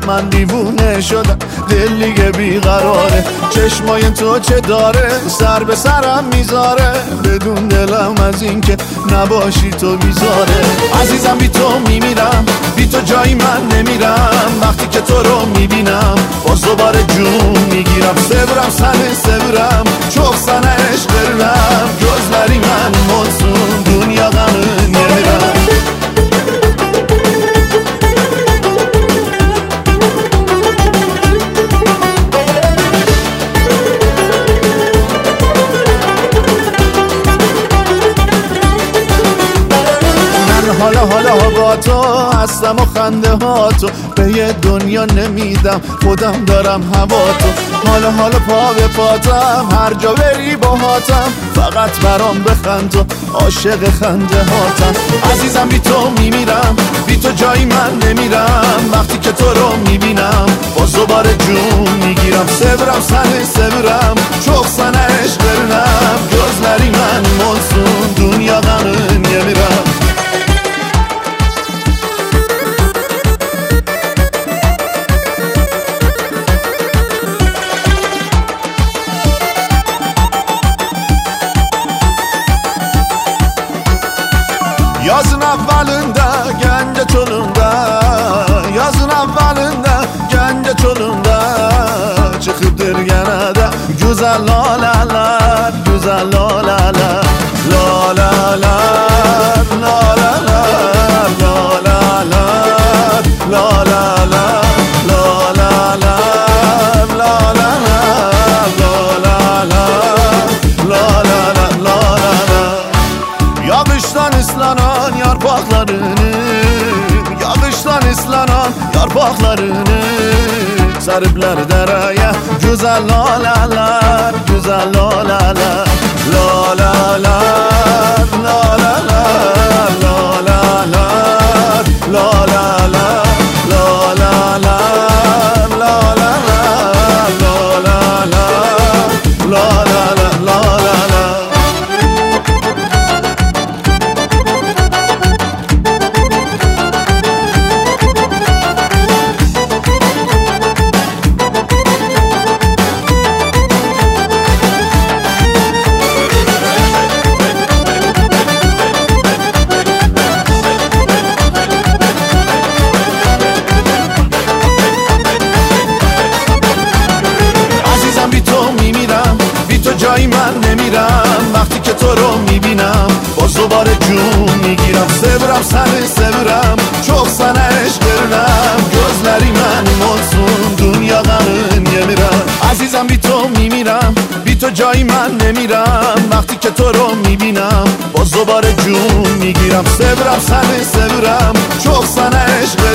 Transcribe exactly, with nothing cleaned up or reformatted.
من دیوونه شدم، دل دیگه بیقراره، چشمای تو چه داره سر به سرم میذاره، بدون دلم از این که نباشی تو بیزاره. عزیزم بی تو میمیرم، بی تو جایی من نمیرم، وقتی که تو رو میبینم باز دوباره جون میگیرم. سبرم سنه سبرم çok sana eşk verirəm, gözlərimən olsun dünya qanın yemirəm. حالا حالا با تو هستم و خنده ها تو به یه دنیا نمیدم، خودم دارم هوا تو. حالا حالا پا به پاتم هر جا بری با هاتم، فقط برام بخند تو عاشق خنده هاتم. عزیزم بی تو میمیرم، بی تو جایی من نمیرم، وقتی که تو رو میبینم باز دوباره جون میگیرم. سبرم سنه سبرم çok sana eşk verirəm, gözlərimən olsun dünya qanın yemirəm. Yazın avvalında gence çolunda, yazın avvalında gence çolunda, çıkıptır gene de güzel lalalar, güzel lalalar, lalalar, lalalar, lalalar, lalalar, lalalar, lalalar, lalalar, lalalar. Yağıştan ıslanan yarpaklarını, yağıştan ıslanan yarpaklarını sarıplar dereye, güzel lalalar, güzel lalalar, lalalar, lalalar, lalalar, lalalar, lalalar, lalalar, lalalar, lalalar, lalalar. جایی من نمیرم، وقتی که تو رو میبینم باز دوباره جون میگیرم. سبرم سنه سبرم çok sana eşk verirəm, gözlərimən olsun dünya qanın yemirəm. عزیزم بی تو میمیرم، بی تو جایی من نمیرم، وقتی که تو رو میبینم باز دوباره جون میگیرم. سبرم سنه سبرم çok sana eşk